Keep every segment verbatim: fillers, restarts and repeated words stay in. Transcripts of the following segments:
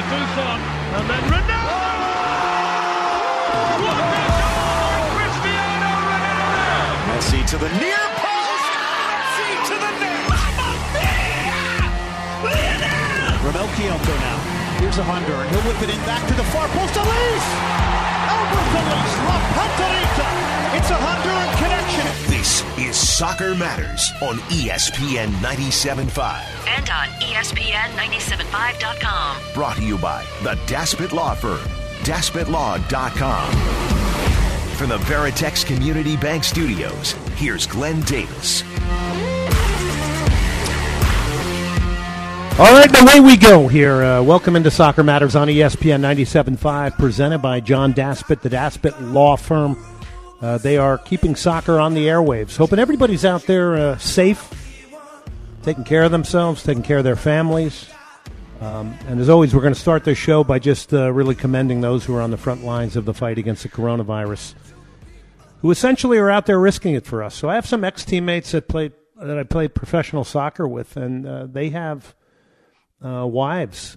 Buffon, and then Ronaldo! What a goal by Cristiano Ronaldo! Messi to the near post, Messi to the net! Mamma mia! Romel Kiyoko now. Here's a Honduran. He'll whip it in back to the far post. Elise! Albert Elise! La Pantarita! It's a Honduran connection. This is Soccer Matters on E S P N ninety-seven point five. And on E S P N ninety-seven point five dot com. Brought to you by the Daspit Law Firm, daspit law dot com. From the Veritex Community Bank Studios, here's Glenn Davis. All right, away we go here. Uh, welcome into Soccer Matters on E S P N ninety-seven point five, presented by John Daspit, the Daspit Law Firm. Uh, they are keeping soccer on the airwaves. Hoping everybody's out there uh, safe, taking care of themselves, taking care of their families. Um, and as always, we're going to start this show by just uh, really commending those who are on the front lines of the fight against the coronavirus, who essentially are out there risking it for us. So I have some ex-teammates that played that I played professional soccer with, and uh, they have uh, wives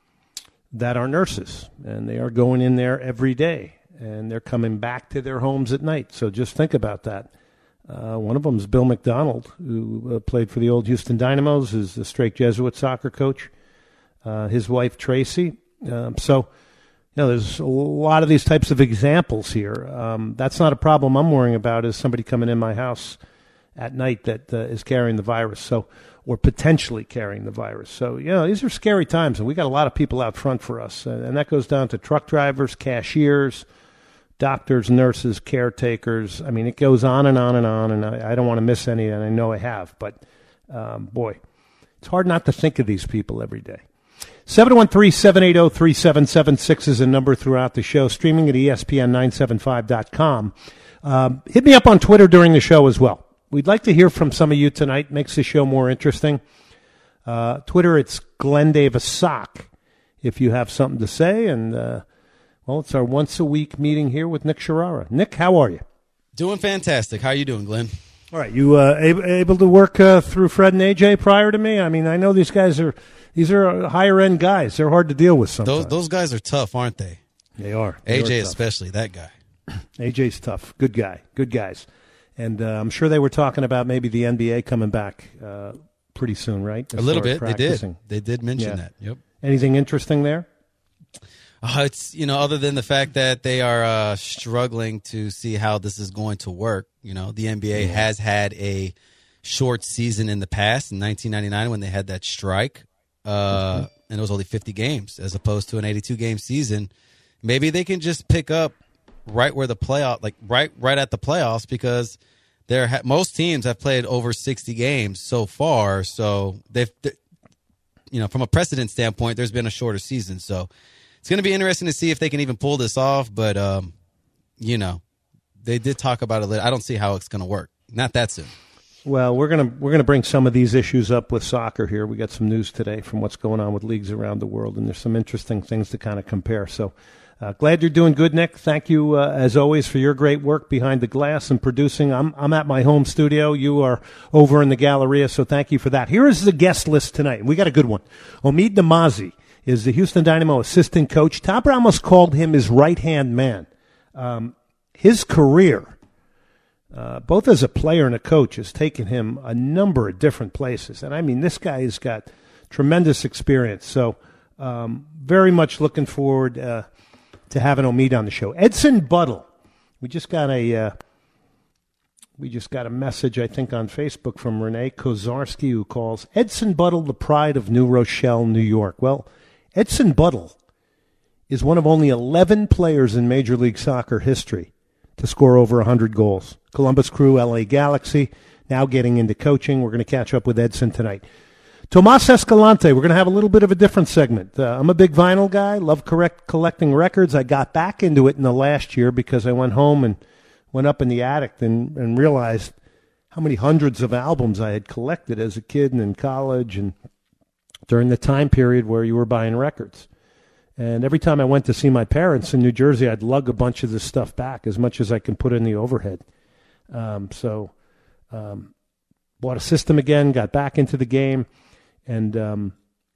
that are nurses, and they are going in there every day, and they're coming back to their homes at night. So just think about that. Uh, one of them is Bill McDonald, who uh, played for the old Houston Dynamos, is a straight Jesuit soccer coach. Uh, his wife, Tracy. Um, so, you know, there's a lot of these types of examples here. Um, that's not a problem I'm worrying about, is somebody coming in my house at night that uh, is carrying the virus, so or potentially carrying the virus. So, you know, these are scary times, and we got a lot of people out front for us. And, and that goes down to truck drivers, cashiers, doctors, nurses, caretakers. I mean, it goes on and on and on, and I, I don't want to miss any, and I know I have. But, um, boy, it's hard not to think of these people every day. seven one three, seven eight zero, three seven seven six is a number throughout the show, streaming at E S P N nine seven five dot com. Um, hit me up on Twitter during the show as well. We'd like to hear from some of you tonight. Makes the show more interesting. Uh, Twitter, it's Glenn Davis Sock, if you have something to say. And, uh, well, it's our once-a-week meeting here with Nick Sharara. Nick, how are you? Doing fantastic. How are you doing, Glenn? All right. You uh, able, able to work uh, through Fred and A J prior to me? I mean, I know these guys are these are higher-end guys. They're hard to deal with sometimes. Those those guys are tough, aren't they? They are. They A J are especially, that guy. A J's tough. Good guy. Good guys. And uh, I'm sure they were talking about maybe the N B A coming back uh, pretty soon, right? A little bit. They did. They did mention yeah. that. Yep. Anything interesting there? Uh, it's, you know, other than the fact that they are uh, struggling to see how this is going to work. You know, the N B A yeah. has had a short season in the past, in nineteen ninety-nine when they had that strike, uh, mm-hmm. and it was only fifty games as opposed to an eighty-two game season. Maybe they can just pick up right where the playoff, like right, right at the playoffs, because they're ha- most teams have played over sixty games so far. So they've, you know, from a precedent standpoint, there's been a shorter season. So it's going to be interesting to see if they can even pull this off. But, um, you know, they did talk about it later. I don't see how it's going to work. Not that soon. Well, we're gonna we're gonna bring some of these issues up with soccer here. We got some news today from what's going on with leagues around the world, and there's some interesting things to kind of compare. So. Uh, glad you're doing good, Nick. Thank you, uh, as always, for your great work behind the glass and producing. I'm I'm at my home studio. You are over in the Galleria, so thank you for that. Here is the guest list tonight. We got a good one. Omid Namazi is the Houston Dynamo assistant coach. Todd Ramos called him his right-hand man. Um, his career, uh, both as a player and a coach, has taken him a number of different places. And, I mean, this guy has got tremendous experience. So um, very much looking forward uh to having Omid on the show. Edson Buttle. We just got a uh, we just got a message, I think, on Facebook from Renee Kozarski, who calls Edson Buttle the pride of New Rochelle, New York. Well, Edson Buttle is one of only eleven players in Major League Soccer history to score over one hundred goals. Columbus Crew, L A Galaxy, now getting into coaching. We're going to catch up with Edson tonight. Tomas Escalante, we're going to have a little bit of a different segment. Uh, I'm a big vinyl guy, love correct collecting records. I got back into it in the last year because I went home and went up in the attic and, and realized how many hundreds of albums I had collected as a kid and in college and during the time period where you were buying records. And every time I went to see my parents in New Jersey, I'd lug a bunch of this stuff back, as much as I can put in the overhead. Um, so um, bought a system again, got back into the game. And um,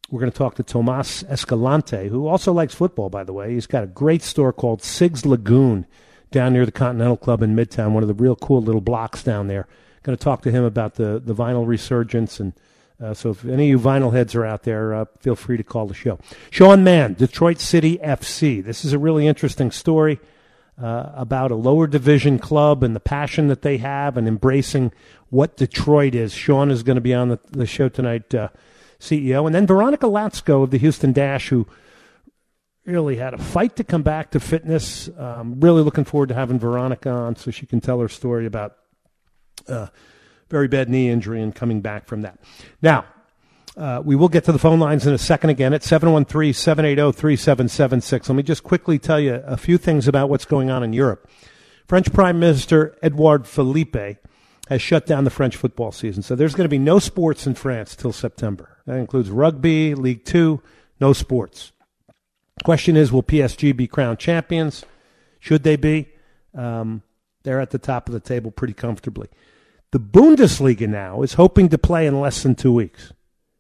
we're going to talk to Tomas Escalante, who also likes football, by the way. He's got a great store called Sig's Lagoon down near the Continental Club in Midtown, one of the real cool little blocks down there. Going to talk to him about the, the vinyl resurgence. And uh, so if any of you vinyl heads are out there, uh, feel free to call the show. Sean Mann, Detroit City F C. This is a really interesting story uh, about a lower division club and the passion that they have and embracing what Detroit is. Sean is going to be on the, the show tonight, uh, C E O. And then Veronica Latsko of the Houston Dash, who really had a fight to come back to fitness. Um, really looking forward to having Veronica on so she can tell her story about uh, very bad knee injury and coming back from that. Now, uh, we will get to the phone lines in a second again at seven one three, seven eight zero, three seven seven six. Let me just quickly tell you a few things about what's going on in Europe. French Prime Minister Edouard Philippe has shut down the French football season. So there's going to be no sports in France till September. That includes rugby, League Two, no sports. Question is, will P S G be crowned champions? Should they be? Um, they're at the top of the table pretty comfortably. The Bundesliga now is hoping to play in less than two weeks.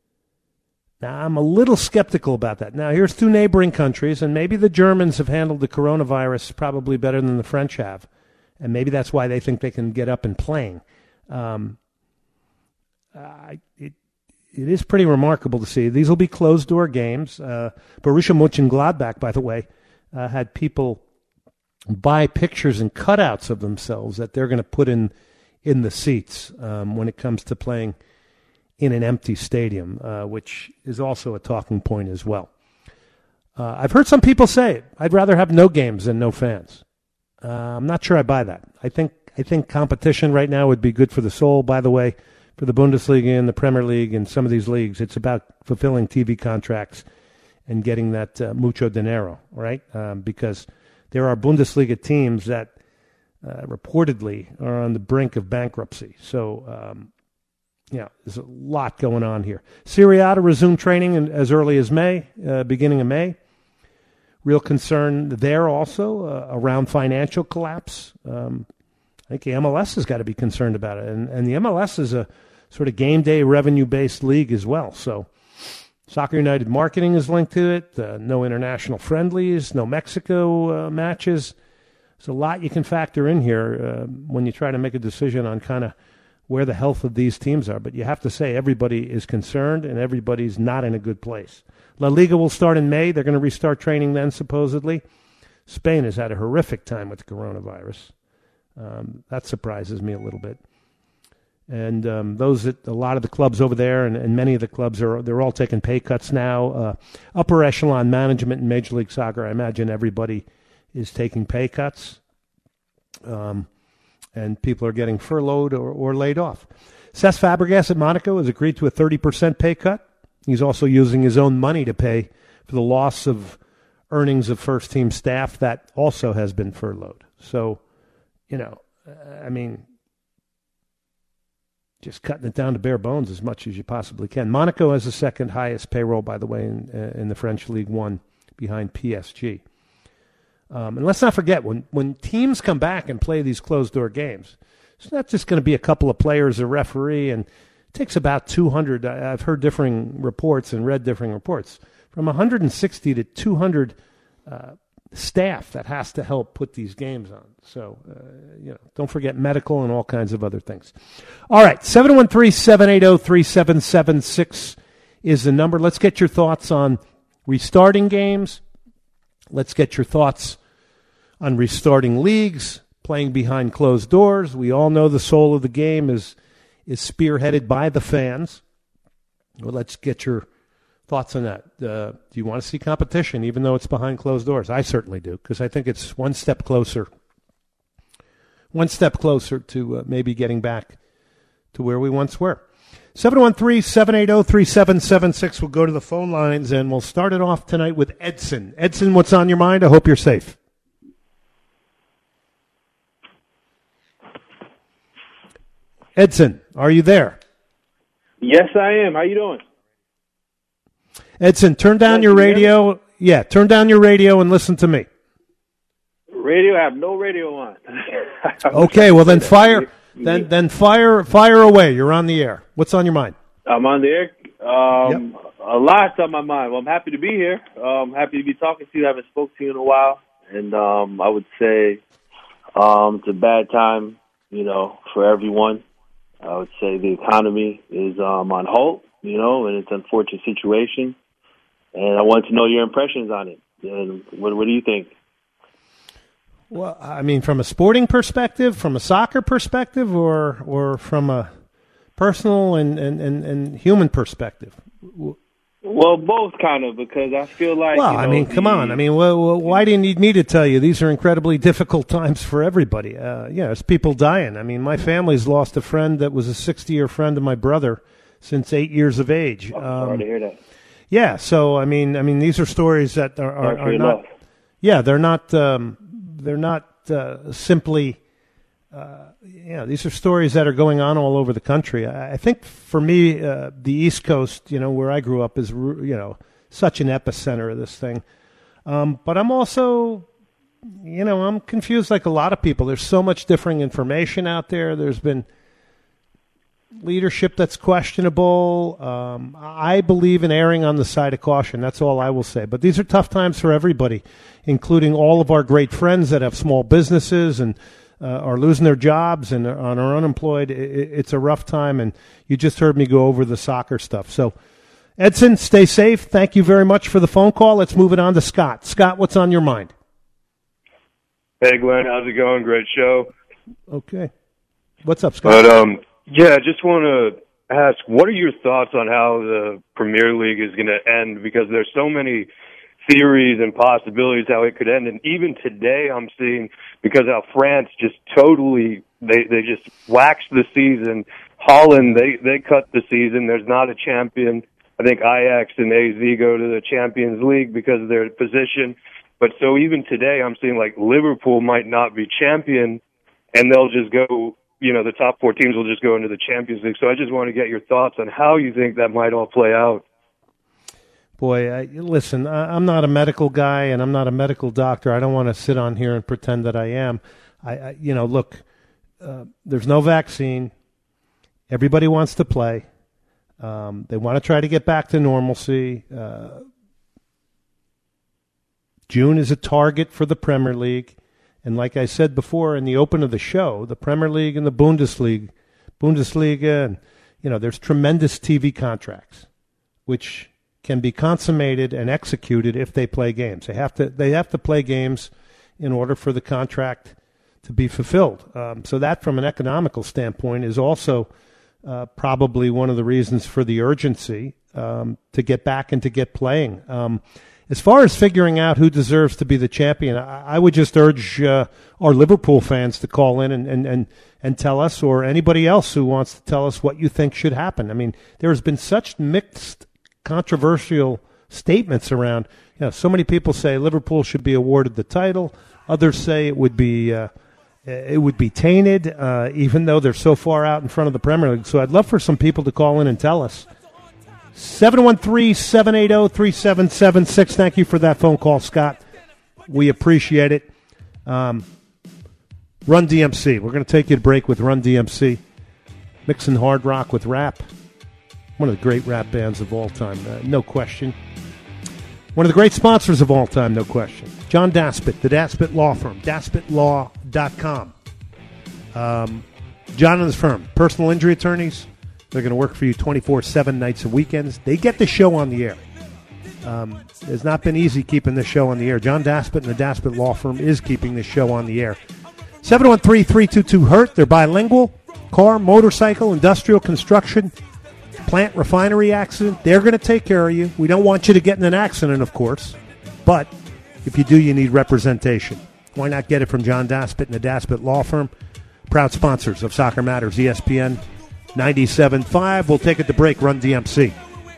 Now, I'm a little skeptical about that. Now, here's two neighboring countries, and maybe the Germans have handled the coronavirus probably better than the French have, and maybe that's why they think they can get up and playing. Um, uh, it, it is pretty remarkable to see. These will be closed-door games. Uh, Borussia Mönchengladbach, by the way, uh, had people buy pictures and cutouts of themselves that they're going to put in in the seats um, when it comes to playing in an empty stadium, uh, which is also a talking point as well. Uh, I've heard some people say, I'd rather have no games than no fans. Uh, I'm not sure I buy that. I think I think competition right now would be good for the soul. By the way, for the Bundesliga and the Premier League and some of these leagues, it's about fulfilling T V contracts and getting that uh, mucho dinero, right? Um, because there are Bundesliga teams that uh, reportedly are on the brink of bankruptcy. So, um, yeah, there's a lot going on here. Serie A to resume training in, as early as May, uh, beginning of May. Real concern there also uh, around financial collapse. Um, I think the M L S has got to be concerned about it. And, and the M L S is a sort of game day revenue-based league as well. So Soccer United marketing is linked to it. Uh, no international friendlies, no Mexico uh, matches. There's a lot you can factor in here uh, when you try to make a decision on kind of where the health of these teams are. But you have to say everybody is concerned and everybody's not in a good place. La Liga will start in May. They're going to restart training then, supposedly. Spain has had a horrific time with the coronavirus. Um, that surprises me a little bit. And um, those that, a lot of the clubs over there, and, and many of the clubs are they're all taking pay cuts now. Uh, upper echelon management in Major League Soccer, I imagine everybody is taking pay cuts, um, and people are getting furloughed or, or laid off. Cesc Fabregas at Monaco has agreed to a thirty percent pay cut. He's also using his own money to pay for the loss of earnings of first-team staff that also has been furloughed. So, you know, I mean, just cutting it down to bare bones as much as you possibly can. Monaco has the second highest payroll, by the way, in, in the French League One, behind P S G. Um, and let's not forget, when, when teams come back and play these closed-door games, it's not just going to be a couple of players, a referee, and it takes about two hundred. I've heard differing reports and read differing reports. From one hundred sixty to two hundred uh, staff that has to help put these games on. So, uh, you know, don't forget medical and all kinds of other things. All right, seven one three, seven eight zero, three seven seven six is the number. Let's get your thoughts on restarting games. Let's get your thoughts on restarting leagues, playing behind closed doors. We all know the soul of the game is is spearheaded by the fans. Well, let's get your thoughts on that. Uh, do you want to see competition, even though it's behind closed doors? I certainly do, because I think it's one step closer, one step closer to uh, maybe getting back to where we once were. seven one three, seven eight zero, three seven seven six. We'll go to the phone lines, and we'll start it off tonight with Edson. Edson, what's on your mind? I hope you're safe. Edson, are you there? Yes, I am. How you doing? Edson, turn down your radio. Yeah, turn down your radio and listen to me. Radio? I have no radio on. Okay, well then fire, then then fire, fire away. You're on the air. What's on your mind? I'm on the air. Um, Yep. A lot's on my mind. Well, I'm happy to be here. Um, happy to be talking to you. I haven't spoken to you in a while. And um, I would say um, it's a bad time, you know, for everyone. I would say the economy is um, on hold, you know, and it's an unfortunate situation. And I wanted to know your impressions on it. And what, what do you think? Well, I mean, from a sporting perspective, from a soccer perspective, or or from a personal and, and, and, and human perspective? Well, both kind of, because I feel like... Well, you know, I mean, the, come on. I mean, well, why do you need me to tell you? These are incredibly difficult times for everybody. Uh, yeah, there's people dying. I mean, my family's lost a friend that was a sixty-year friend of my brother since eight years of age. I'm um, sorry to hear that. Yeah, so, I mean, I mean, these are stories that are, are, are not... Yeah, they're not... Um, they're not uh, simply... Uh, yeah, these are stories that are going on all over the country. I, I think for me, uh, the East Coast, you know, where I grew up, is you know such an epicenter of this thing. Um, but I'm also, you know, I'm confused like a lot of people. There's so much differing information out there. There's been leadership that's questionable. Um, I believe in erring on the side of caution. That's all I will say. But these are tough times for everybody, including all of our great friends that have small businesses and Uh, are losing their jobs and are, are unemployed. It, it's a rough time, and you just heard me go over the soccer stuff. So, Edson, stay safe. Thank you very much for the phone call. Let's move it on to Scott. Scott, what's on your mind? Hey, Glenn, how's it going? Great show. Okay. What's up, Scott? But, um, yeah, I just want to ask, what are your thoughts on how the Premier League is going to end? Because there's so many theories and possibilities how it could end. And even today I'm seeing, because how France just totally, they, they just waxed the season. Holland, they, they cut the season. There's not a champion. I think Ajax and A Z go to the Champions League because of their position. But so even today I'm seeing like Liverpool might not be champion, and they'll just go, you know, the top four teams will just go into the Champions League. So I just want to get your thoughts on how you think that might all play out. Boy, I, listen, I, I'm not a medical guy, and I'm not a medical doctor. I don't want to sit on here and pretend that I am. I, I you know, look, uh, there's no vaccine. Everybody wants to play. Um, they want to try to get back to normalcy. Uh, June is a target for the Premier League. And like I said before in the open of the show, the Premier League and the Bundesliga, Bundesliga, and, you know, there's tremendous T V contracts, which can be consummated and executed if they play games. They have to they have to play games in order for the contract to be fulfilled. Um, so that, from an economical standpoint, is also uh, probably one of the reasons for the urgency um, to get back and to get playing. Um, as far as figuring out who deserves to be the champion, I, I would just urge uh, our Liverpool fans to call in and, and, and, and tell us, or anybody else who wants to tell us what you think should happen. I mean, there has been such mixed, controversial statements around. You know, so many people say Liverpool should be awarded the title. Others say it would be uh, it would be tainted, uh, even though they're so far out in front of the Premier League. So I'd love for some people to call in and tell us. seven one three, seven eight zero, three seven seven six. Thank you for that phone call, Scott. We appreciate it. Um, Run D M C. We're going to take you to break with Run D M C. Mixing hard rock with rap. One of the great rap bands of all time, uh, no question. One of the great sponsors of all time, no question. John Daspit, the Daspit Law Firm, daspit law dot com. Um, John and his firm, personal injury attorneys. They're going to work for you twenty-four seven nights and weekends. They get the show on the air. Um, it's not been easy keeping this show on the air. John Daspit and the Daspit Law Firm is keeping this show on the air. seven one three, three two two, hurt. They're bilingual. Car, motorcycle, industrial, construction, plant, refinery accident. They're going to take care of you. We don't want you to get in an accident, of course. But if you do, you need representation. Why not get it from John Daspit and the Daspit Law Firm? Proud sponsors of Soccer Matters, E S P N ninety-seven point five. We'll take it to break. Run D M C.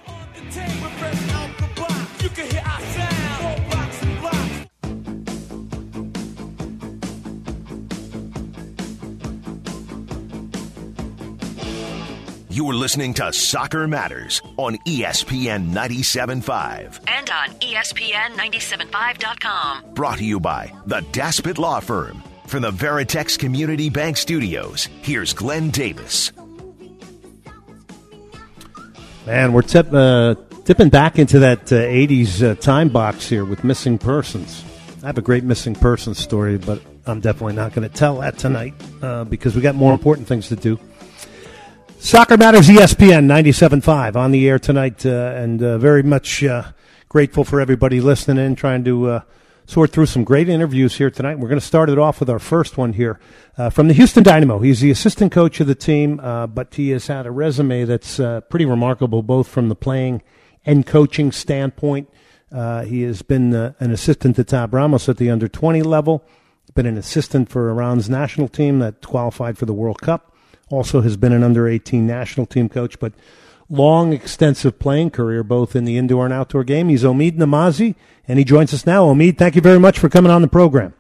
You're listening to Soccer Matters on E S P N ninety-seven point five. And on E S P N ninety-seven point five dot com. Brought to you by the Daspit Law Firm. From the Veritex Community Bank Studios, here's Glenn Davis. Man, we're tip, uh, dipping back into that uh, eighties uh, time box here with missing persons. I have a great missing persons story, but I'm definitely not going to tell that tonight uh, because we got more important things to do. Soccer Matters E S P N ninety-seven point five on the air tonight, uh, and uh, very much uh, grateful for everybody listening in, trying to uh, sort through some great interviews here tonight. We're going to start it off with our first one here uh, from the Houston Dynamo. He's the assistant coach of the team, uh, but he has had a resume that's uh, pretty remarkable, both from the playing and coaching standpoint. Uh, he has been uh, an assistant to Tab Ramos at the under twenty level, been an assistant for Iran's national team that qualified for the World Cup, also has been an under eighteen national team coach, but long, extensive playing career, both in the indoor and outdoor game. He's Omid Namazi, and he joins us now. Omid, thank you very much for coming on the program.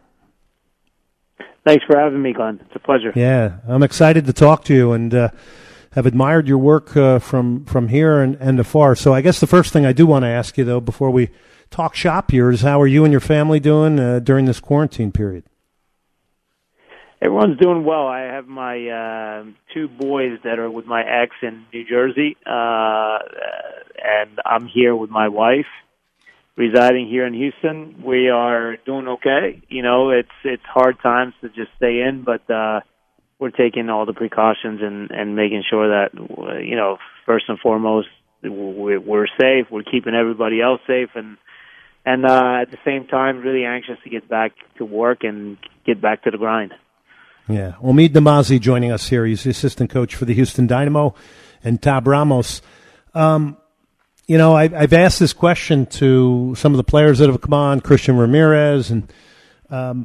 Thanks for having me, Glenn. It's a pleasure. Yeah, I'm excited to talk to you, and uh, have admired your work uh, from, from here and, and afar. So I guess the first thing I do want to ask you, though, before we talk shop here, is how are you and your family doing uh, during this quarantine period? Everyone's doing well. I have my uh, two boys that are with my ex in New Jersey, uh, and I'm here with my wife, residing here in Houston. We are doing okay. You know, it's it's hard times to just stay in, but uh, we're taking all the precautions and, and making sure that, you know, first and foremost, we're safe. We're keeping everybody else safe, and and uh, at the same time, really anxious to get back to work and get back to the grind. Yeah, Omid Namazi joining us here. He's the assistant coach for the Houston Dynamo and Tab Ramos. Um, you know, I, I've asked this question to some of the players that have come on, Christian Ramirez, and um,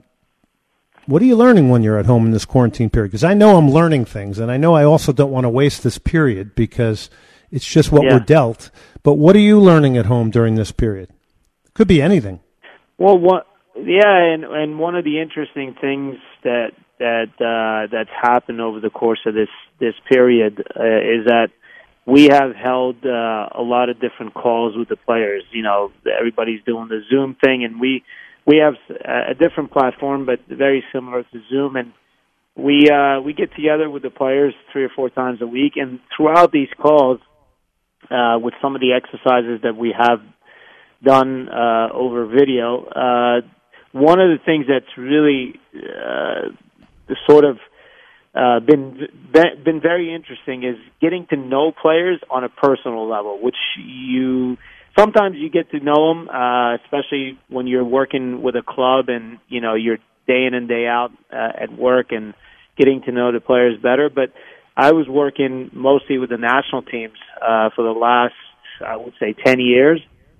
what are you learning when you're at home in this quarantine period? Because I know I'm learning things, and I know I also don't want to waste this period because it's just what yeah. we're dealt. But what are you learning at home during this period? Could be anything. Well, what, yeah, and, and one of the interesting things that that uh, that's happened over the course of this this period uh, is that we have held uh, a lot of different calls with the players. You know, everybody's doing the Zoom thing, and we we have a different platform, but very similar to Zoom. And we uh, we get together with the players three or four times a week, and throughout these calls, uh, with some of the exercises that we have done uh, over video, uh, one of the things that's really uh, sort of uh, been been very interesting is getting to know players on a personal level, which you sometimes you get to know them, uh, especially when you're working with a club and you know you're day in and day out uh, at work and getting to know the players better. But I was working mostly with the national teams uh, for the last, I would say, ten years,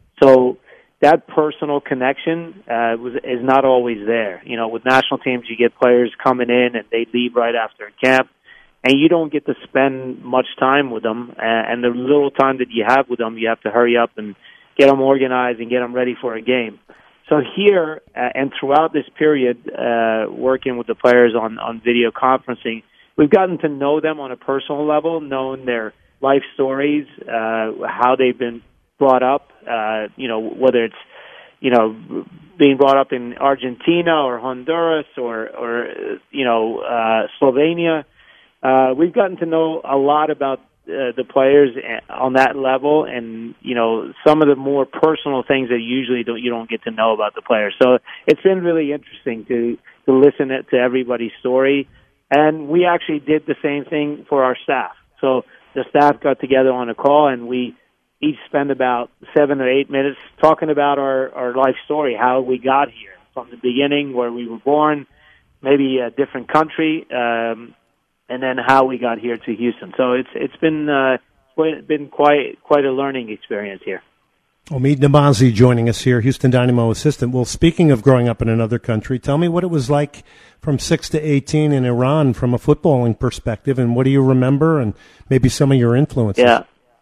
so that personal connection uh, was is not always there. You know, with national teams, you get players coming in and they leave right after camp, and you don't get to spend much time with them. And the little time that you have with them, you have to hurry up and get them organized and get them ready for a game. So here uh, and throughout this period, uh, working with the players on, on video conferencing, we've gotten to know them on a personal level, knowing their life stories, uh, how they've been brought up, uh, you know, whether it's, you know, being brought up in Argentina or Honduras or, or you know, uh, Slovenia. Uh, we've gotten to know a lot about uh, the players on that level and, you know, some of the more personal things that usually don't, you don't get to know about the players. So it's been really interesting to, to listen to everybody's story. And we actually did the same thing for our staff. So the staff got together on a call and we each spend about seven or eight minutes talking about our, our life story, how we got here from the beginning, where we were born, maybe a different country, um, and then how we got here to Houston. So it's it's been uh, been quite quite a learning experience here. Omid Namazi joining us here, Houston Dynamo assistant. Well, speaking of growing up in another country, tell me what it was like from six to eighteen in Iran from a footballing perspective, and what do you remember, and maybe some of your influences. Yeah.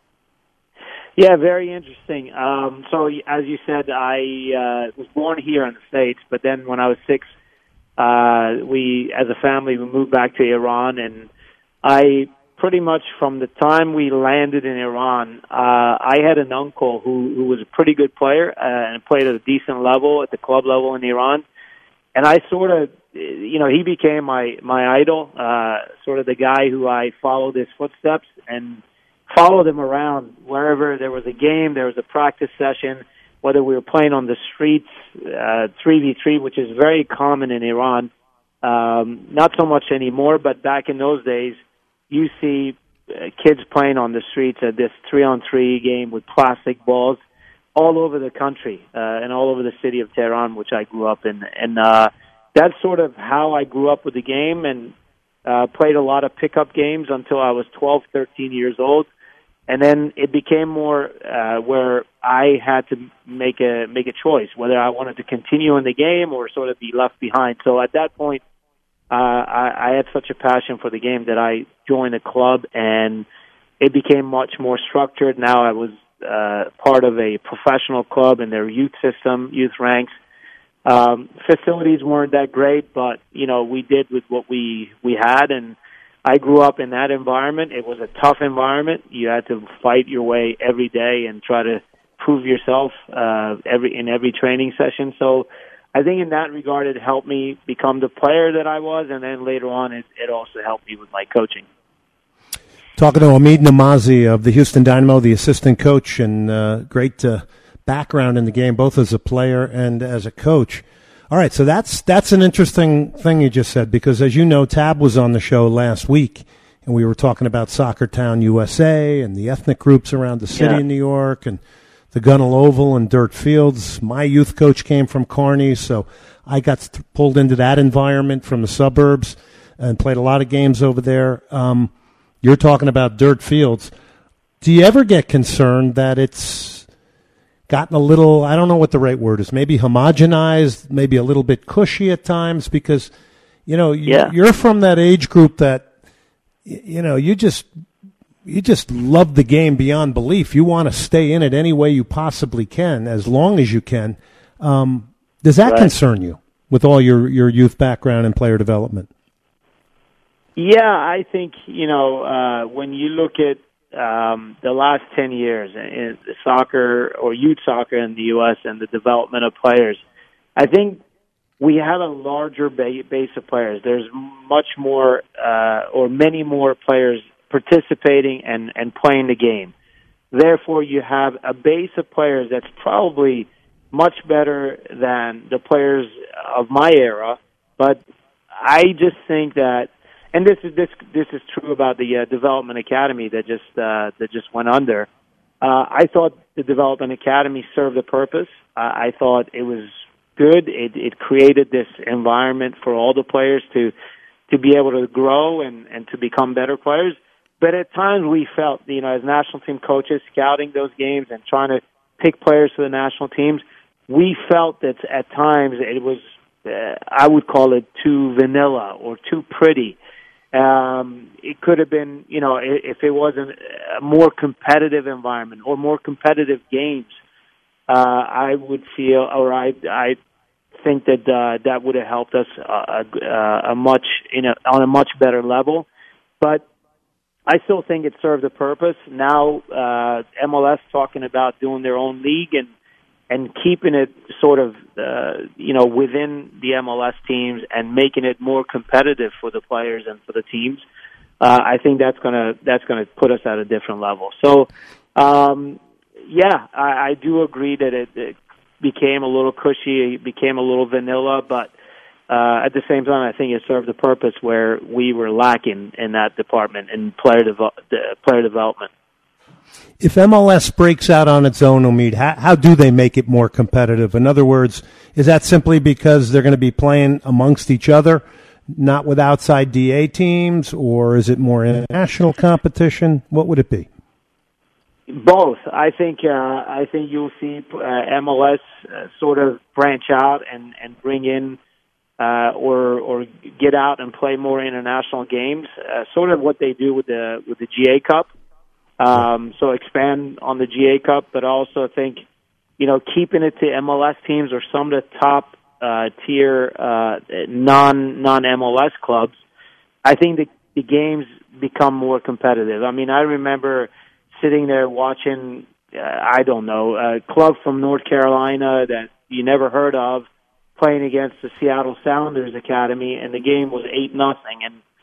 Yeah, very interesting. Um, so, as you said, I uh, was born here in the States, but then when I was six, uh, we, as a family, we moved back to Iran, and I pretty much from the time we landed in Iran, uh, I had an uncle who, who was a pretty good player uh, and played at a decent level, at the club level in Iran, and I sort of, you know, he became my, my idol, uh, sort of the guy who I followed his footsteps, and follow them around wherever there was a game, there was a practice session, whether we were playing on the streets, uh, three v three, which is very common in Iran. Um, not so much anymore, but back in those days, you see uh, kids playing on the streets at this three-on-three game with plastic balls all over the country uh, and all over the city of Tehran, which I grew up in. And uh, that's sort of how I grew up with the game, and uh, played a lot of pickup games until I was twelve, thirteen years old. And then it became more uh, where I had to make a make a choice whether I wanted to continue in the game or sort of be left behind. So at that point, uh, I, I had such a passion for the game that I joined a club, and it became much more structured. Now I was uh, part of a professional club in their youth system, youth ranks. Um, facilities weren't that great, but you know we did with what we we had, and I grew up in that environment. It was a tough environment. You had to fight your way every day and try to prove yourself uh, every in every training session. So I think in that regard, it helped me become the player that I was, and then later on, it, it also helped me with my coaching. Talking to Omid Namazi of the Houston Dynamo, the assistant coach, and uh, great uh, background in the game, both as a player and as a coach. All right, so that's that's an interesting thing you just said, because as you know, Tab was on the show last week, and we were talking about Soccer Town U S A and the ethnic groups around the city yeah. in New York and the Gunnell Oval and Dirt Fields. My youth coach came from Kearney, so I got th- pulled into that environment from the suburbs and played a lot of games over there. Um, you're talking about Dirt Fields. Do you ever get concerned that it's gotten a little, I don't know what the right word is, maybe homogenized, maybe a little bit cushy at times? Because, you know, yeah. you're from that age group that, you know, you just you just love the game beyond belief. You want to stay in it any way you possibly can, as long as you can. Um, does that right. concern you with all your, your youth background and player development? Yeah, I think, you know, uh, when you look at um, the last ten years in soccer or youth soccer in the U S and the development of players, I think we have a larger ba- base of players. There's much more uh, or many more players participating and, and playing the game. Therefore, you have a base of players that's probably much better than the players of my era. But I just think that, and this is this this is true about the uh, Development Academy that just uh, that just went under. Uh, I thought the Development Academy served a purpose. Uh, I thought it was good. It, it created this environment for all the players to to be able to grow and, and to become better players. But at times we felt, you know, as national team coaches scouting those games and trying to pick players for the national teams, we felt that at times it was, uh, I would call it too vanilla or too pretty. Um, it could have been, you know, if it wasn't a more competitive environment or more competitive games, uh, I would feel, or I, I think that uh, that would have helped us uh, a, a much, you know, on a much better level. But I still think it served a purpose. Now uh, M L S talking about doing their own league and and keeping it sort of uh, you know within the M L S teams and making it more competitive for the players and for the teams. Uh, I think that's gonna that's gonna put us at a different level. So um, yeah, I, I do agree that it, it became a little cushy, it became a little vanilla, but Uh, at the same time, I think it served a purpose where we were lacking in that department in player, devo- player development. If M L S breaks out on its own, Omid, how, how do they make it more competitive? In other words, is that simply because they're going to be playing amongst each other, not with outside D A teams, or is it more international competition? What would it be? Both. I think uh, I think you'll see uh, M L S uh, sort of branch out and, and bring in Uh, or or get out and play more international games, uh, sort of what they do with the with the G A Cup. Um, so expand on the G A Cup, but also think, you know, keeping it to M L S teams or some of the top uh, tier uh, non non M L S clubs. I think the, the games become more competitive. I mean, I remember sitting there watching, uh, I don't know, a club from North Carolina that you never heard of, playing against the Seattle Sounders Academy, and the game was eight nothing. And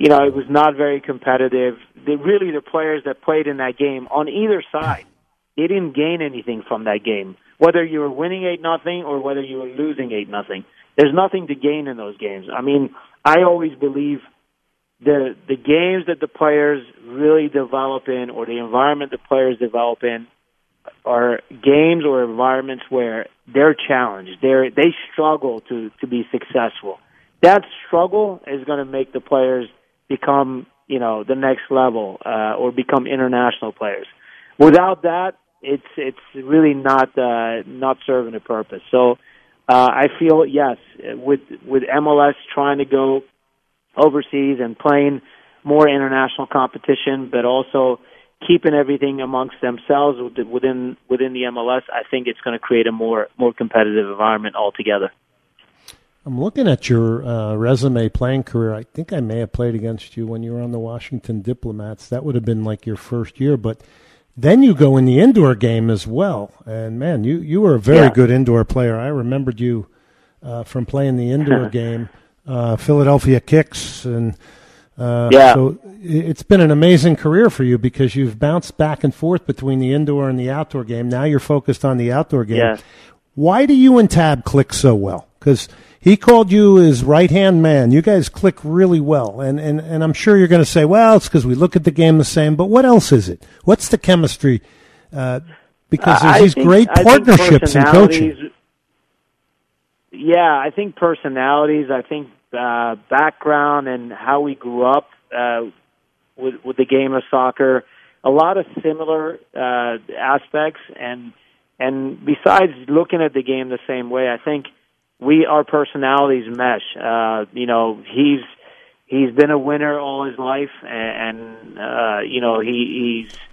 you know, it was not very competitive. The, really, the players that played in that game on either side, they didn't gain anything from that game. Whether you were winning eight nothing or whether you were losing eight nothing, there's nothing to gain in those games. I mean, I always believe the the games that the players really develop in, or the environment the players develop in, are games or environments where they're challenged. They they struggle to to be successful. That struggle is going to make the players become, you know, the next level uh, or become international players. Without that, it's it's really not uh, not serving a purpose. So uh, I feel yes, with with M L S trying to go overseas and playing more international competition, but also keeping everything amongst themselves within within the M L S, I think it's going to create a more more competitive environment altogether. I'm looking at your uh, resume playing career. I think I may have played against you when you were on the Washington Diplomats. That would have been like your first year, but then you go in the indoor game as well. And, man, you, you were a very yeah. good indoor player. I remembered you uh, from playing the indoor game, uh, Philadelphia Kicks. And uh, yeah. so it's been an amazing career for you because you've bounced back and forth between the indoor and the outdoor game. Now you're focused on the outdoor game. Yeah. Why do you and Tab click so well? Because he called you his right-hand man. You guys click really well. And, and, and I'm sure you're going to say, well, it's because we look at the game the same. But what else is it? What's the chemistry? Uh, because there's I these think, great I partnerships in coaching. Yeah, I think personalities, I think uh, background and how we grew up uh, with, with the game of soccer, a lot of similar uh, aspects. And and besides looking at the game the same way, I think we our personalities mesh. Uh, you know, he's he's been a winner all his life, and uh, you know he, he's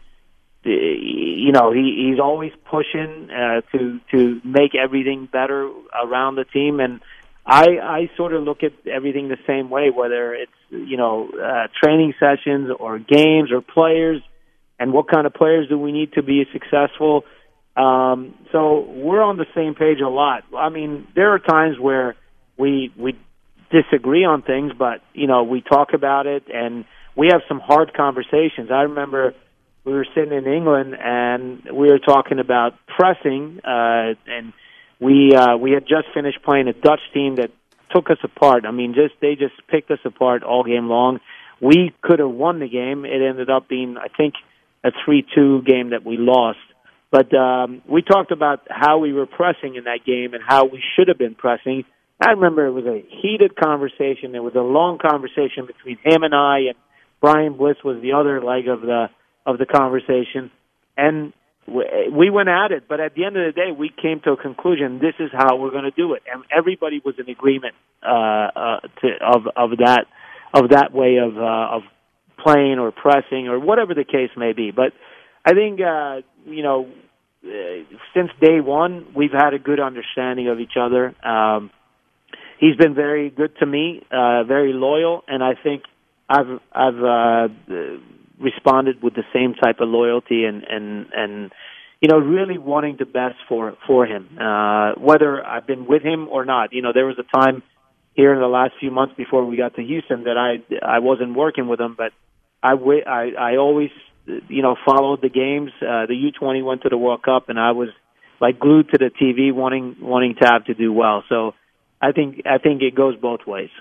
you know he, he's always pushing uh, to to make everything better around the team. And I I sort of look at everything the same way, whether it's you know uh, training sessions or games or players, and what kind of players do we need to be successful. Um, so we're on the same page a lot. I mean, there are times where we we disagree on things, but you know we talk about it and we have some hard conversations. I remember we were sitting in England and we were talking about pressing, uh, and we uh, we had just finished playing a Dutch team that took us apart. I mean, just they just picked us apart all game long. We could have won the game. It ended up being, I think, a three two game that we lost. But um, we talked about how we were pressing in that game and how we should have been pressing. I remember it was a heated conversation. It was a long conversation between him and I, and Brian Bliss was the other leg of the of the conversation. And we went at it, but at the end of the day, we came to a conclusion. This is how we're going to do it, and everybody was in agreement uh, uh, to, of of that of that way of uh, of playing or pressing or whatever the case may be. But I think, uh, you know, uh, since day one, we've had a good understanding of each other. Um, he's been very good to me, uh, very loyal, and I think I've I've uh, responded with the same type of loyalty and and and you know, really wanting the best for for him, uh, whether I've been with him or not. You know, there was a time here in the last few months before we got to Houston that I I wasn't working with him, but I I, I always. you know, followed the games. Uh, the U twenty went to the World Cup, and I was like glued to the T V, wanting wanting Tab to do well. So, I think I think it goes both ways.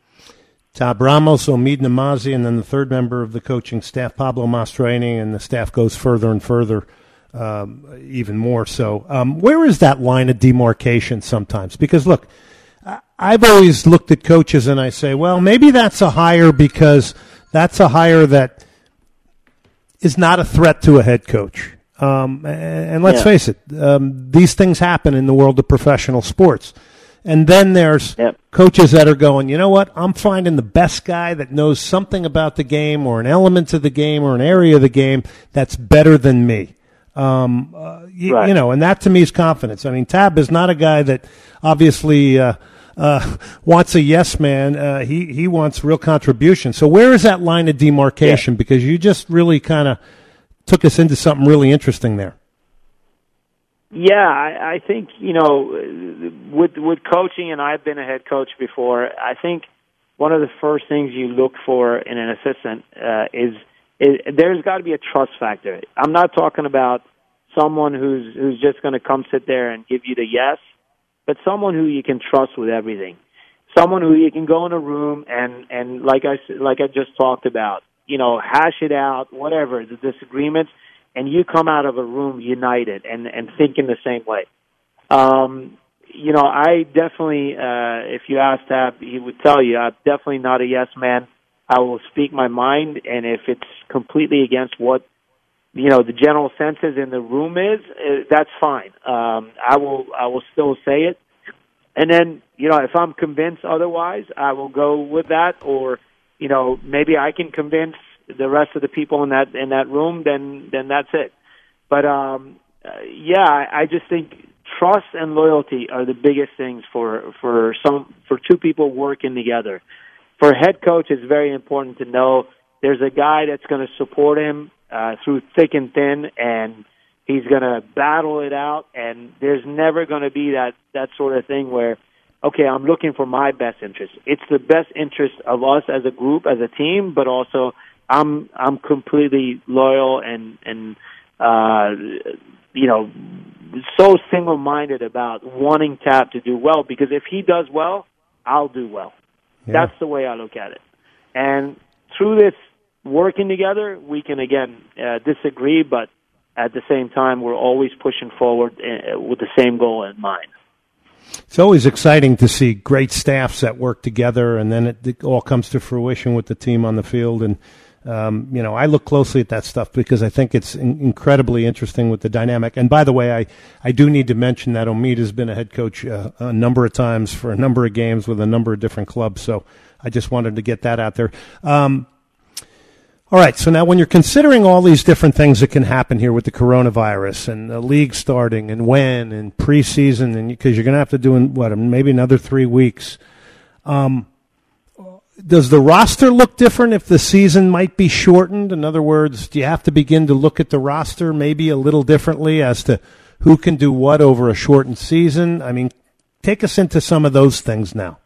Tab Ramos, Omid Namazi, and then the third member of the coaching staff, Pablo Mastroeni, and the staff goes further and further, um, even more so. Um, where is that line of demarcation sometimes? Because look, I've always looked at coaches and I say, well, maybe that's a hire because that's a hire that is not a threat to a head coach. Um, and let's yeah. face it, um, these things happen in the world of professional sports. And then there's yep. coaches that are going, you know what, I'm finding the best guy that knows something about the game or an element of the game or an area of the game that's better than me. Um, uh, you, right. you know, and that to me is confidence. I mean, Tab is not a guy that obviously uh, uh, wants a yes man. Uh, he, he wants real contribution. So where is that line of demarcation? Yeah. Because you just really kind of took us into something really interesting there. Yeah, I, I think, you know, with with coaching, and I've been a head coach before, I think one of the first things you look for in an assistant uh, is, is there's got to be a trust factor. I'm not talking about someone who's who's just going to come sit there and give you the yes, but someone who you can trust with everything. Someone who you can go in a room and, and like I like I just talked about, you know, hash it out, whatever, the disagreements, and you come out of a room united and, and thinking the same way. Um, you know, I definitely, uh, if you asked Tab, he would tell you, I'm definitely not a yes man. I will speak my mind, and if it's completely against what, you know, the general census in the room is, uh, that's fine. Um, I will I will still say it. And then, you know, if I'm convinced otherwise, I will go with that. Or, you know, maybe I can convince the rest of the people in that in that room. Then, then that's it. But um, uh, yeah, I, I just think trust and loyalty are the biggest things for for some for two people working together. For a head coach, it's very important to know there's a guy that's going to support him uh, through thick and thin, and he's going to battle it out, and there's never going to be that, that sort of thing where, okay, I'm looking for my best interest. It's the best interest of us as a group, as a team, but also I'm I'm completely loyal and, and uh, you know, so single-minded about wanting Tab to do well, because if he does well, I'll do well. Yeah. That's the way I look at it. And through this working together, we can, again, uh, disagree, but at the same time, we're always pushing forward uh, with the same goal in mind. It's always exciting to see great staffs that work together, and then it, it all comes to fruition with the team on the field. And, um, you know, I look closely at that stuff because I think it's in- incredibly interesting with the dynamic. And by the way, I, I do need to mention that Omid has been a head coach uh, a number of times for a number of games with a number of different clubs. So I just wanted to get that out there. Um, All right, so now when you're considering all these different things that can happen here with the coronavirus and the league starting and when and preseason, and because you're going to have to do in, what, maybe another three weeks, um, does the roster look different if the season might be shortened? In other words, do you have to begin to look at the roster maybe a little differently as to who can do what over a shortened season? I mean, take us into some of those things now.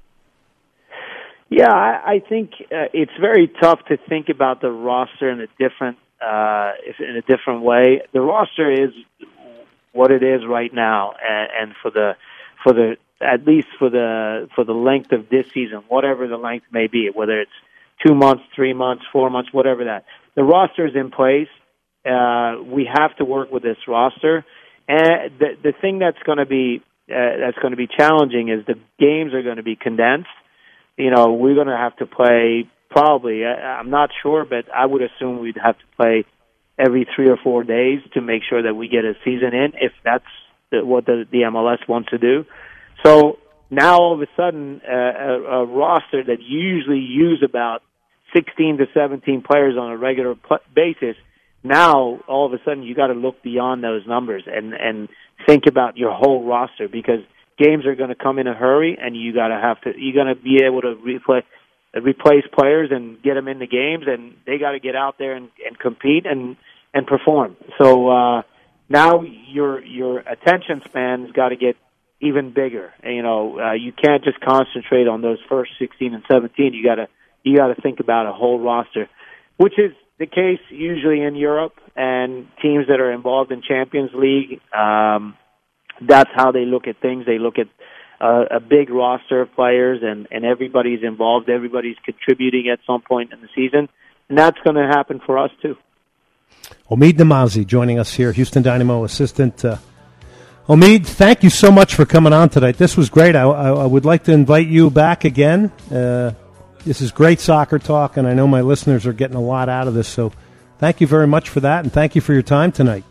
Yeah, I, I think uh, it's very tough to think about the roster in a different uh, in a different way. The roster is what it is right now, and, and for the for the at least for the for the length of this season, whatever the length may be, whether it's two months, three months, four months, whatever that. The roster is in place. Uh, we have to work with this roster, and the the thing that's going to be uh, that's going to be challenging is the games are going to be condensed. You know, we're going to have to play probably, I, I'm not sure, but I would assume we'd have to play every three or four days to make sure that we get a season in, if that's the, what the, the M L S wants to do. So now all of a sudden, uh, a, a roster that you usually use about sixteen to seventeen players on a regular pl- basis, now all of a sudden you got to look beyond those numbers and, and think about your whole roster, because games are going to come in a hurry, and you got to have to. You're going to be able to replay, replace players and get them in the games, and they got to get out there and, and compete and and perform. So uh, now your your attention span's got to get even bigger. And, you know, uh, you can't just concentrate on those first sixteen and seventeen. You got to you got to think about a whole roster, which is the case usually in Europe and teams that are involved in Champions League. Um, That's how they look at things. They look at uh, a big roster of players, and, and everybody's involved. Everybody's contributing at some point in the season, and that's going to happen for us too. Omid Namazi joining us here, Houston Dynamo assistant. Uh, Omid, thank you so much for coming on tonight. This was great. I, I, I would like to invite you back again. Uh, this is great soccer talk, and I know my listeners are getting a lot out of this, so thank you very much for that, and thank you for your time tonight.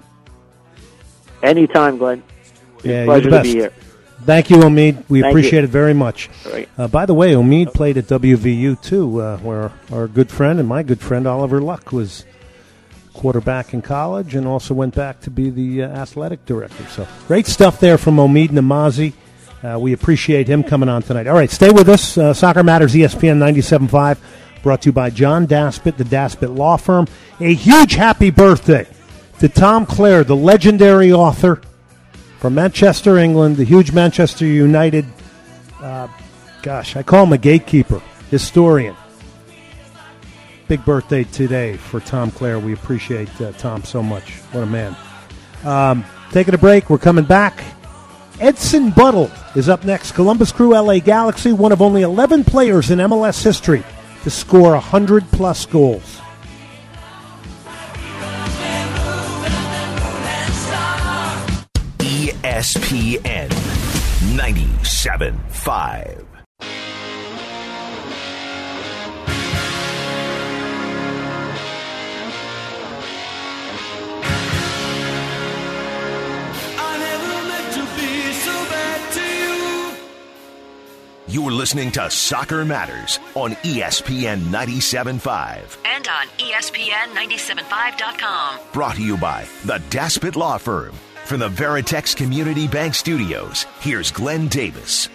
Anytime, Glenn. Yeah, pleasure you're the best. to be here. Thank you, Omid. We Thank appreciate you. it very much. Right. Uh, by the way, Omid played at W V U, too, uh, where our good friend and my good friend Oliver Luck was quarterback in college and also went back to be the uh, athletic director. So great stuff there from Omid Namazi. Uh, we appreciate him coming on tonight. All right, stay with us. Uh, Soccer Matters, E S P N ninety-seven point five, brought to you by John Daspit, the Daspit Law Firm. A huge happy birthday to Tom Clare, the legendary author from Manchester, England, the huge Manchester United, uh, gosh, I call him a gatekeeper. historian. Big birthday today for Tom Clare. We appreciate uh, Tom so much. What a man. Um, taking a break. We're coming back. Edson Buttle is up next. Columbus Crew L A Galaxy, one of only eleven players in M L S history to score one hundred plus goals. E S P N ninety-seven point five. You're listening to Soccer Matters on E S P N ninety-seven point five. And on E S P N ninety-seven five dot com. Brought to you by the Daspit Law Firm. From the Veritex Community Bank Studios, here's Glenn Davis.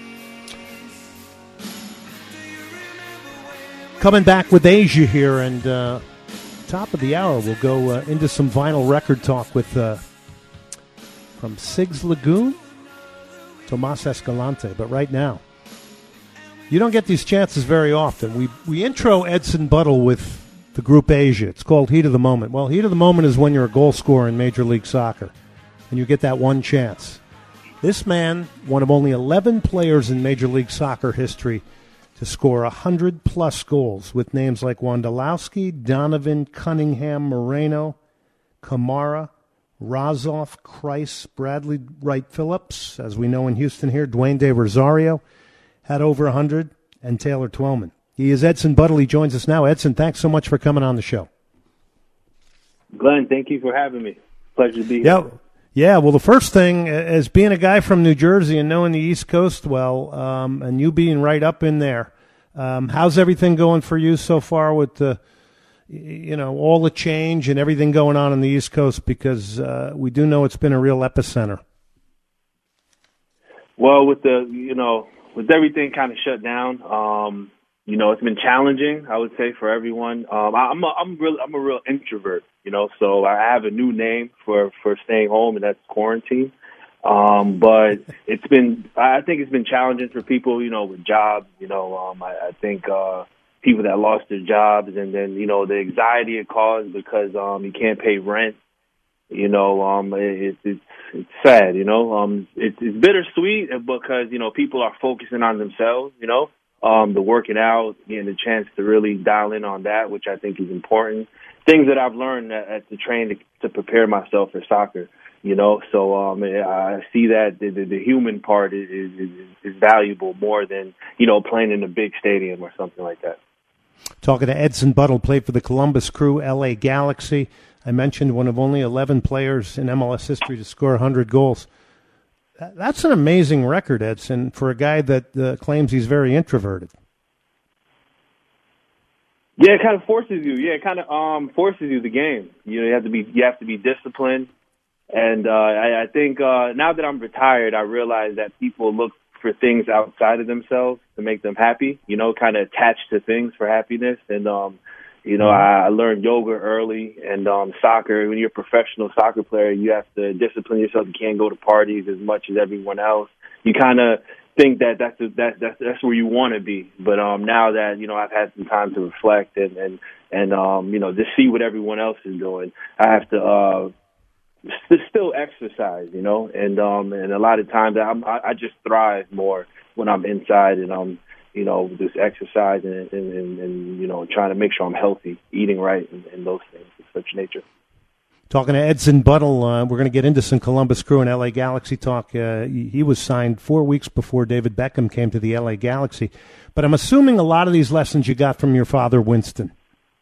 Coming back with Asia here, and uh, top of the hour, we'll go uh, into some vinyl record talk with uh, from Sigs Lagoon, Tomas Escalante. But right now, you don't get these chances very often. We we intro Edson Buttle with the group Asia. It's called Heat of the Moment. Well, Heat of the Moment is when you're a goal scorer in Major League Soccer, and you get that one chance. This man, one of only eleven players in Major League Soccer history to score one hundred plus goals, with names like Wondolowski, Donovan, Cunningham, Moreno, Kamara, Razov, Kreis, Bradley Wright Phillips, as we know in Houston here, Dwayne De Rosario had over one hundred, and Taylor Twellman. He is Edson Buttle. He joins us now. Edson, thanks so much for coming on the show. Glenn, thank you for having me. Pleasure to be here. Yeah, yeah. Well, the first thing, as being a guy from New Jersey and knowing the East Coast well, um, and you being right up in there, um, how's everything going for you so far with the, you know, all the change and everything going on in the East Coast? Because uh, we do know it's been a real epicenter. Well, with the, you know, with everything kind of shut down, um, you know, it's been challenging, I would say, for everyone. Um, I, I'm a, I'm real, I'm a real introvert, you know, so I have a new name for, for staying home, and that's quarantine. Um, but it's been, I think it's been challenging for people, you know, with jobs. You know, um, I, I think uh, people that lost their jobs, and then, you know, the anxiety it caused because um, you can't pay rent. You know, um, it, it's it's sad. You know, um, it's it's bittersweet because, you know, people are focusing on themselves. You know, um, the working out, getting the chance to really dial in on that, which I think is important. Things that I've learned at, at the train to, to prepare myself for soccer. You know, so um, I see that the, the, the human part is, is is valuable more than, you know, playing in a big stadium or something like that. Talking to Edson Buttle, played for the Columbus Crew L A Galaxy. I mentioned one of only eleven players in M L S history to score one hundred goals. That's an amazing record, Edson, for a guy that uh, claims he's very introverted. Yeah, it kind of forces you. Yeah, it kind of um, forces you the game. You know, you have to be you have to be disciplined. And uh, I, I think uh, now that I'm retired, I realize that people look for things outside of themselves to make them happy, you know, kind of attached to things for happiness. And, um, you know, I, I learned yoga early, and um, soccer. When you're a professional soccer player, you have to discipline yourself. You can't go to parties as much as everyone else. You kind of think that that's, a, that, that's that's where you want to be. But um, now that, you know, I've had some time to reflect and, and, and um, you know, just see what everyone else is doing, I have to uh, to still exercise, you know, and um, and a lot of times I'm, I, I just thrive more when I'm inside and um, you know, just exercise and, and, and, and you know, trying to make sure I'm healthy, eating right, and, and those things of such nature. Talking to Edson Buttle, uh, we're going to get into some Columbus Crew and L A Galaxy talk. Uh, he, he was signed four weeks before David Beckham came to the L A Galaxy, but I'm assuming a lot of these lessons you got from your father, Winston.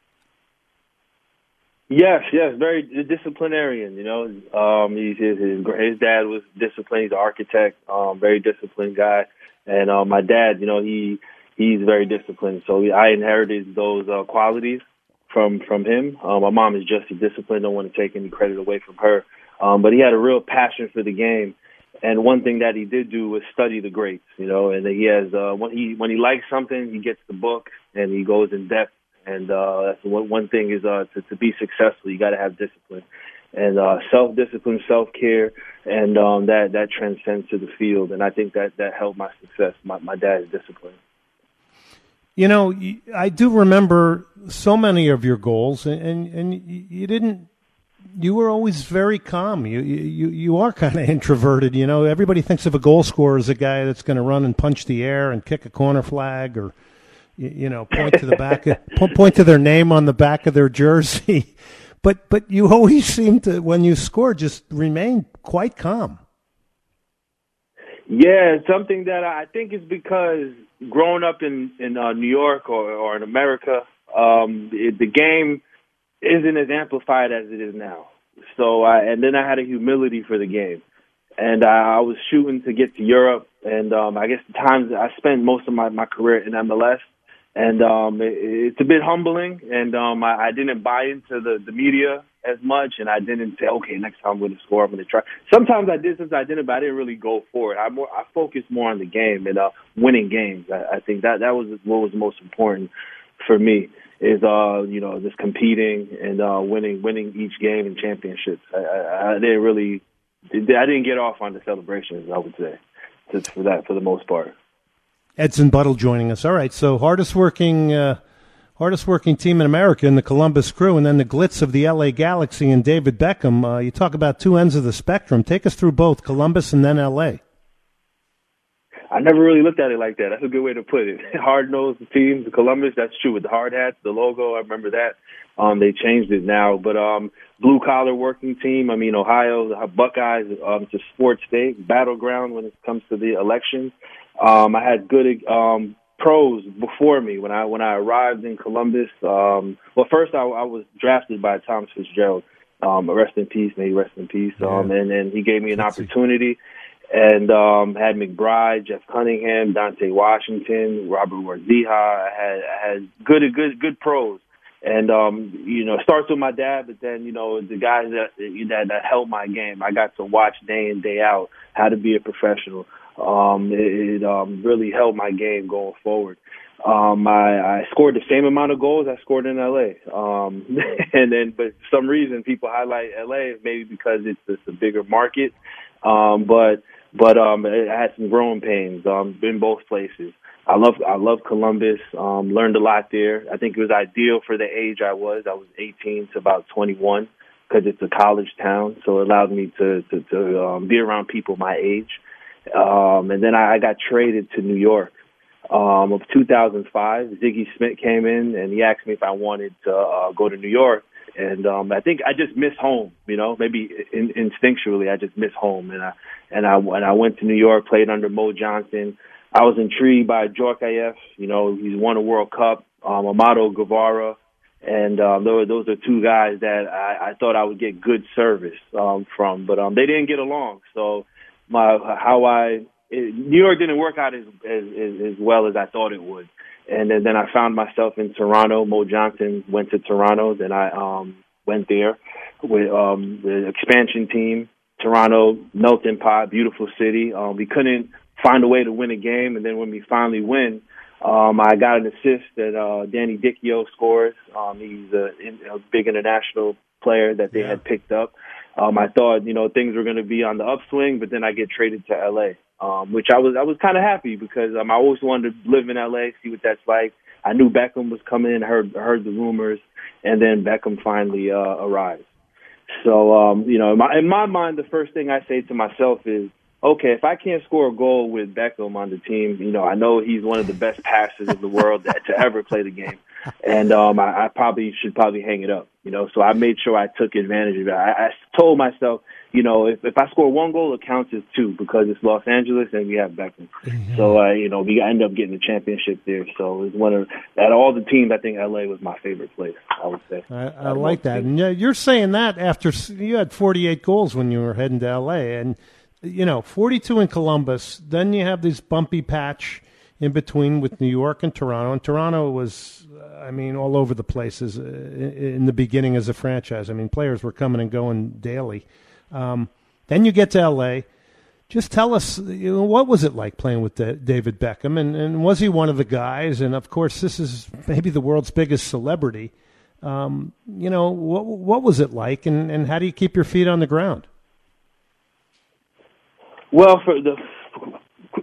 Yes, yes, very disciplinarian. You know, um, he's, his, his his dad was disciplined. He's an architect, um, very disciplined guy, and uh, my dad, you know, he he's very disciplined. So I inherited those uh, qualities from from him. Uh, my mom is just as disciplined. Don't want to take any credit away from her, um, but he had a real passion for the game. And one thing that he did do was study the greats. You know, and he has uh, when he when he likes something, he gets the book and he goes in depth. And uh, that's one, one thing is uh, to, to be successful, you got to have discipline and uh, self-discipline, self-care, and um, that, that transcends to the field. And I think that, that helped my success, my, my dad's discipline. You know, I do remember so many of your goals, and, and, and you didn't. You were always very calm. You you you are kind of introverted. You know, everybody thinks of a goal scorer as a guy that's going to run and punch the air and kick a corner flag, or you, you know, point to the back, of, point to their name on the back of their jersey. But but you always seem to, when you score, just remain quite calm. Yeah, it's something that I think is because growing up in in uh, New York or, or in America, um, it, the game isn't as amplified as it is now. So, I, and then I had a humility for the game, and I, I was shooting to get to Europe, and um, I guess the times I spent most of my, my career in M L S, and um, it, it's a bit humbling, and um, I, I didn't buy into the, the media as much, and I didn't say, okay, next time I'm going to score, I'm going to try. Sometimes I did, sometimes I didn't, but I didn't really go for it. I more I focused more on the game and uh, winning games. I, I think that that was what was most important for me. Is uh you know just competing and uh winning winning each game in championships. I, I, I didn't really I didn't get off on the celebrations, I would say, just for that for the most part. Edson Buttle joining us. All right, so hardest working uh, hardest working team in America in the Columbus Crew, and then the glitz of the L A Galaxy and David Beckham. Uh, you talk about two ends of the spectrum. Take us through both Columbus and then L A. I never really looked at it like that. That's a good way to put it. Hard-nosed teams, Columbus, that's true. With the hard hats, the logo, I remember that. Um, they changed it now. But um, blue-collar working team, I mean, Ohio, the Buckeyes, um, it's a sports state, battleground when it comes to the elections. Um, I had good um, pros before me when I when I arrived in Columbus. Um, well, first I, I was drafted by Thomas Fitzgerald. Um, rest in peace, may he rest in peace. Um, and then he gave me an opportunity. And um, had McBride, Jeff Cunningham, Dante Washington, Robert Warziha. I had I had good good good pros, and um, you know, it starts with my dad, but then you know the guys that that that held my game. I got to watch day in day out how to be a professional. Um, it it um, really held my game going forward. Um, I, I scored the same amount of goals I scored in L A. Um, and then, but for some reason, people highlight L A maybe because it's just a bigger market. Um, but But um, I had some growing pains. Um, been both places. I love I love Columbus. Um, learned a lot there. I think it was ideal for the age I was. I was eighteen to about twenty-one because it's a college town, so it allowed me to to, to um, be around people my age. Um, and then I, I got traded to New York. Um, of two thousand five, Ziggy Smith came in and he asked me if I wanted to uh, go to New York. And um, I think I just miss home, you know. Maybe in, instinctually, I just miss home. And I and I and I went to New York, played under Mo Johnson. I was intrigued by Djorkaeff. You know, he's won a World Cup. Um, Amado Guevara, and um, those those are two guys that I, I thought I would get good service um, from. But um, they didn't get along. So my how I it, New York didn't work out as, as as well as I thought it would. And then, then I found myself in Toronto. Mo Johnson went to Toronto. Then I um, went there with um, the expansion team. Toronto, melting pot, beautiful city. Um, we couldn't find a way to win a game. And then when we finally win, um, I got an assist that uh, Danny Dicchio scores. Um, he's a, a big international player that they yeah. had picked up. Um, I thought, you know, things were going to be on the upswing, but then I get traded to L A. Um, which I was I was kind of happy because um, I always wanted to live in L A, see what that's like. I knew Beckham was coming in, heard heard the rumors, and then Beckham finally uh, arrived. So, um, you know, in my, in my mind, the first thing I say to myself is, okay, if I can't score a goal with Beckham on the team, you know, I know he's one of the best passers in the world that, to ever play the game. And um, I, I probably should probably hang it up, you know. So I made sure I took advantage of it. I, I told myself, you know, if, if I score one goal, it counts as two because it's Los Angeles and we have Beckham. Mm-hmm. So, uh, you know, we end up getting a championship there. So it was one of, out of all the teams, I think L A was my favorite place, I would say. I, I like that. And you're saying that after you had forty-eight goals when you were heading to L A. And, you know, forty-two in Columbus. Then you have this bumpy patch in between with New York and Toronto. And Toronto was, I mean, all over the places in the beginning as a franchise. I mean, players were coming and going daily. Um, then you get to L A. Just tell us, you know, what was it like playing with the, David Beckham? And, and was he one of the guys? And, of course, this is maybe the world's biggest celebrity. Um, you know, what, what was it like? And, and how do you keep your feet on the ground? Well, for the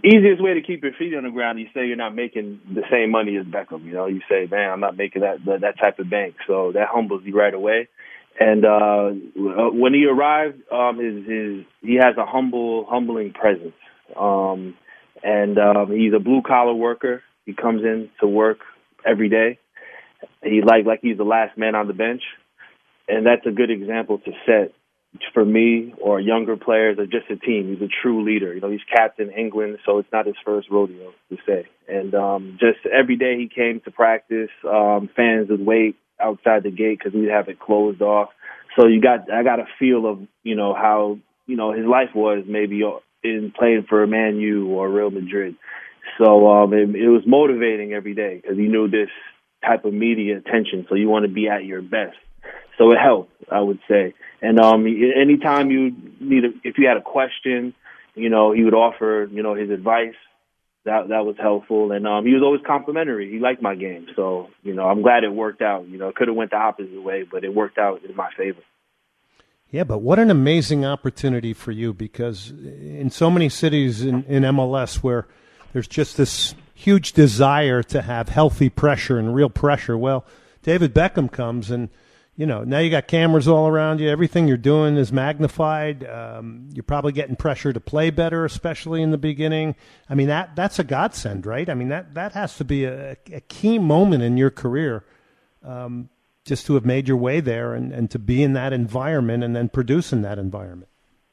easiest way to keep your feet on the ground, you say you're not making the same money as Beckham. You know, you say, man, I'm not making that that, that type of bank. So that humbles you right away. And uh, when he arrived, um, his, his he has a humble, humbling presence. Um, and um, he's a blue collar worker. He comes in to work every day. He like like he's the last man on the bench, and that's a good example to set for me or younger players or just a team. He's a true leader. You know, he's captain England, so it's not his first rodeo to say. And um, just every day he came to practice, um, fans would wait outside the gate because we'd have it closed off. So you got I got a feel of you know how you know his life was maybe in playing for Man U or Real Madrid. So um, it, it was motivating every day because he knew this type of media attention. So you want to be at your best. So it helped, I would say. And um, anytime you need, a, if you had a question, you know, he would offer, you know, his advice. That that was helpful. And um, he was always complimentary. He liked my game. So, you know, I'm glad it worked out. You know, it could have went the opposite way, but it worked out in my favor. Yeah, but what an amazing opportunity for you, because in so many cities in, in M L S where there's just this huge desire to have healthy pressure and real pressure. Well, David Beckham comes and, you know, now you got cameras all around you. Everything you're doing is magnified. Um, you're probably getting pressure to play better, especially in the beginning. I mean, that that's a godsend, right? I mean, that, that has to be a, a key moment in your career, um, just to have made your way there and, and to be in that environment and then produce in that environment.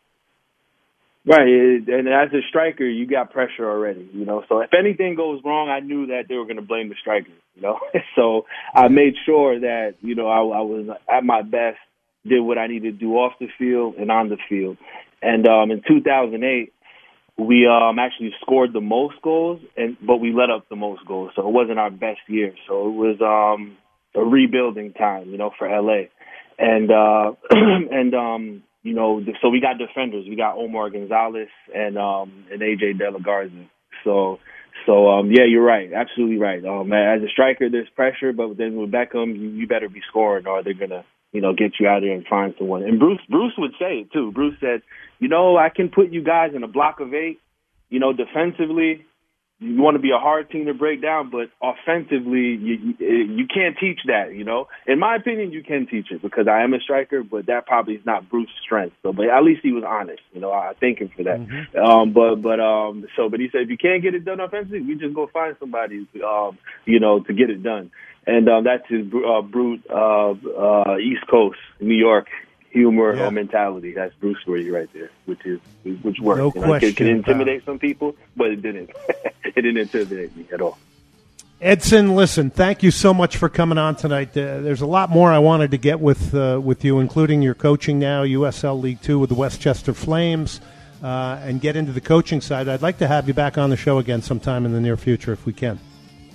Right, and as a striker, you got pressure already, you know. So if anything goes wrong, I knew that they were going to blame the striker, you know. So I made sure that, you know, I, I was at my best, did what I needed to do off the field and on the field. And um, in two thousand eight, we um, actually scored the most goals, and but we let up the most goals. So it wasn't our best year. So it was um, a rebuilding time, you know, for L A. And uh, and um. You know, so we got defenders. We got Omar Gonzalez and um, and A J De La Garza. So, so um, yeah, you're right. Absolutely right. Um, as a striker, there's pressure, but then with Beckham, you, you better be scoring, or they're gonna, you know, get you out there and find someone. And Bruce, Bruce would say it too. Bruce said, you know, I can put you guys in a block of eight. You know, defensively, you want to be a hard team to break down, but offensively, you, you you can't teach that, you know. In my opinion, you can teach it because I am a striker, but that probably is not Bruce's strength. So, but at least he was honest, you know. I thank him for that. Mm-hmm. Um, but but um, so but he said if you can't get it done offensively, we just go find somebody, um, you know, to get it done. And um, that's his uh, brute uh, uh, East Coast, New York humor yeah. or mentality. That's Bruce for you right there, which is which works. No you know, question. It can intimidate some people, but it didn't. It didn't intimidate me at all. Edson, listen, thank you so much for coming on tonight. Uh, there's a lot more I wanted to get with uh, with you, including your coaching now, U S L League Two with the Westchester Flames, uh, and get into the coaching side. I'd like to have you back on the show again sometime in the near future if we can.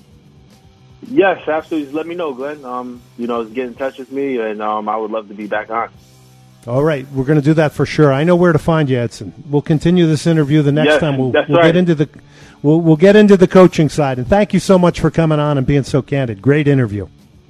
Yes, absolutely. Just let me know, Glenn. Um, you know, get in touch with me, and um, I would love to be back on. All right, we're going to do that for sure. I know where to find you, Edson. We'll continue this interview the next yes, time. We'll, that's we'll right. get into the we'll we'll get into the coaching side. And thank you so much for coming on and being so candid. Great interview.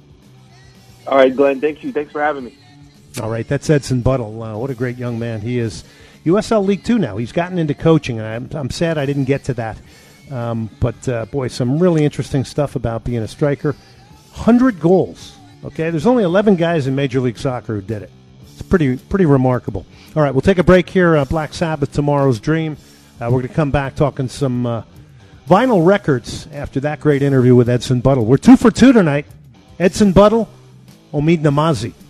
All right, Glenn. Thank you. Thanks for having me. All right, that's Edson Buttle. Uh, what a great young man he is. U S L League Two now. He's gotten into coaching, and I'm I'm sad I didn't get to that. Um, but uh, boy, some really interesting stuff about being a striker. one hundred goals. Okay, there's only eleven guys in Major League Soccer who did it. It's pretty pretty remarkable. All right, we'll take a break here. Uh, Black Sabbath, Tomorrow's Dream. Uh, we're going to come back talking some uh, vinyl records after that great interview with Edson Buttle. We're two for two tonight. Edson Buttle, Omid Namazi.